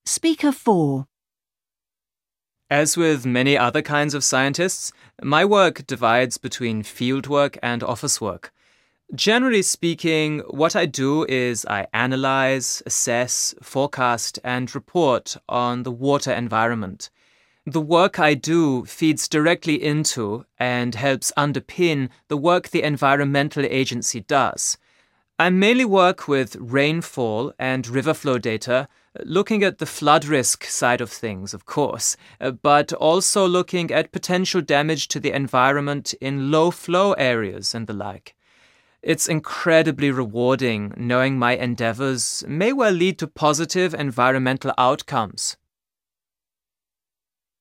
Speaker 4. As with many other kinds of scientists, my work divides between fieldwork and office work. Generally speaking, what I do is I analyze, assess, forecast, and report on the water environment. The work I do feeds directly into and helps underpin the work the environmental agency does. I mainly work with rainfall and river flow data, looking at the flood risk side of things, of course, but also looking at potential damage to the environment in low flow areas and the like. It's incredibly rewarding knowing my endeavors may well lead to positive environmental outcomes.